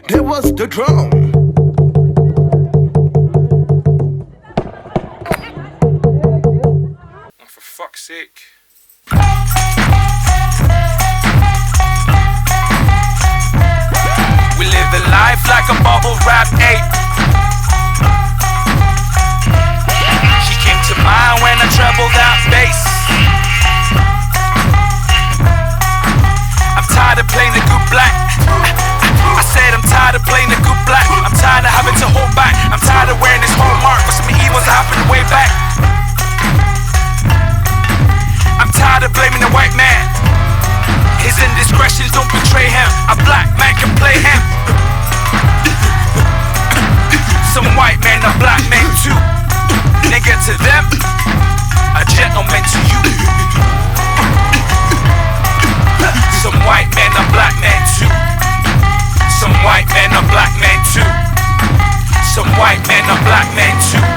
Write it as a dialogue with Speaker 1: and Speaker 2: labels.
Speaker 1: There was the drum.
Speaker 2: Oh, for fuck's sake. We live a life like a bubble wrap ape. She came to mind when I trebled that bass. I'm tired of playing the good black. I said I'm tired of playing the good black. I'm tired of having to hold back. I'm tired of wearing this hallmark, but some evils happened way back. I'm tired of blaming the white man. His indiscretions don't betray him. A black man can play him. Some white men are black men too. Nigga to them, a gentleman to you. Some white men are black men too. Some white men are black men too. Some white men are black men too.